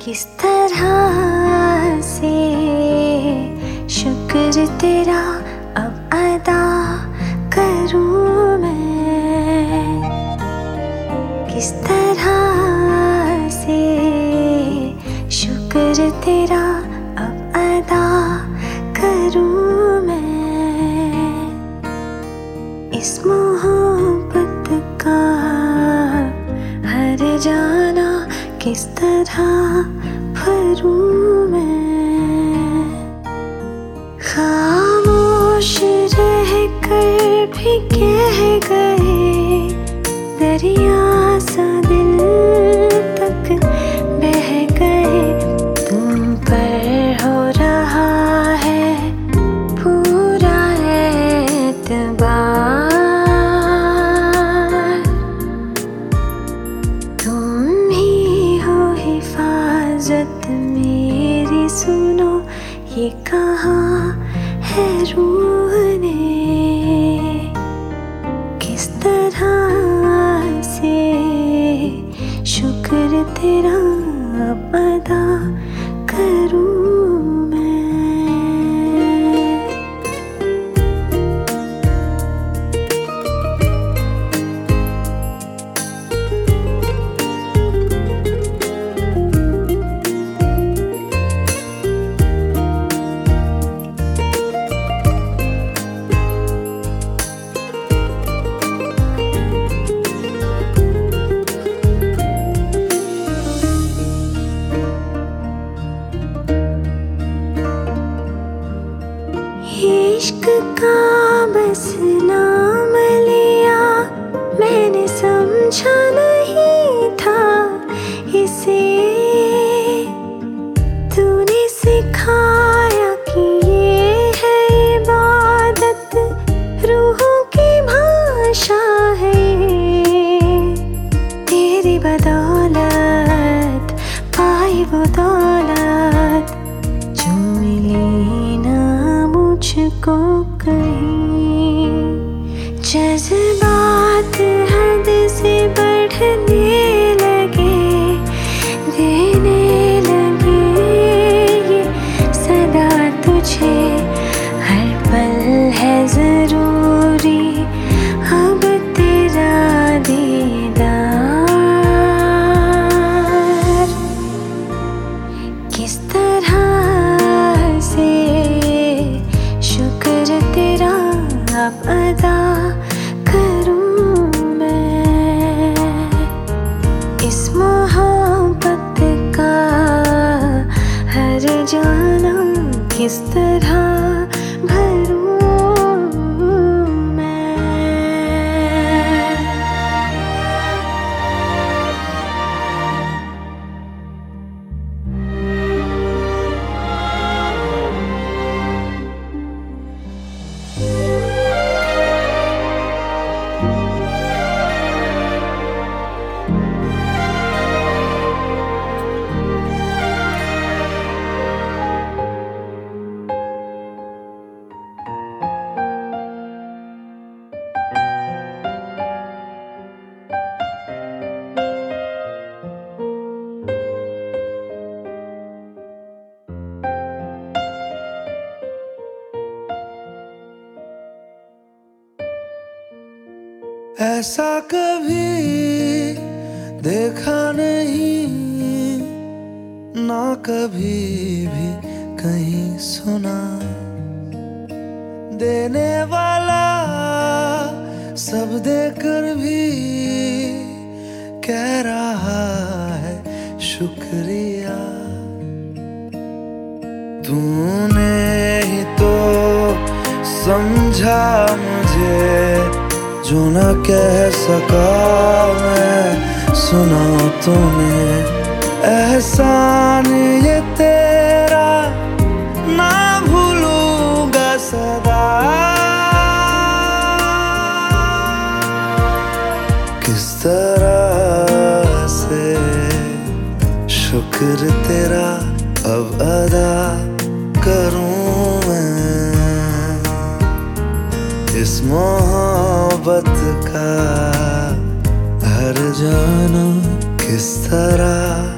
किस तरह से शुक्र तेरा अब अदा करूं मैं, किस तरह से शुक्र तेरा अब अदा करूं मैं। इस मोहब्बत का हर जाना किस तरह भरूं मैं। खामोश रह कर भी कह गए, दरिया सा दिल तक बह गए। तुम पर हो रहा है पूरा एतबार, तुम ही हो हिफाजत मेरी। सुनो ये कहा है रूह ने, किस तरह से शुक्र तेरा अब अदा करूं मैं। इश्क का बस नाम लिया मैंने, समझा नहीं था इसे। तूने सिखाया कि ये है इबादत, रूहों की भाषा है। तेरी बदौलत पाई वो दौलत जो मिली ना मुझको कहीं। जज्बात हद से बढ़ने लगे, देने लगे ये सदा तुझे। हर पल है जरूरी अब तेरा दीदार, किस तरह से शुक्र तेरा अब अदा करूं मैं। इस मोहब्बत का हर जाना किस तरह भरूं मैं। ऐसा कभी देखा नहीं, ना कभी भी कहीं सुना। देने वाला सब देकर भी कह रहा है शुक्रिया। तूने ही तो समझा मुझे जो न कह सका मैं, सुना तूने। एहसान ये तेरा ना भूलूंगा सदा, किस तरह से शुक्र तेरा अब अदा करूं मैं। इस मोहब्बत का हर जाना किस तरह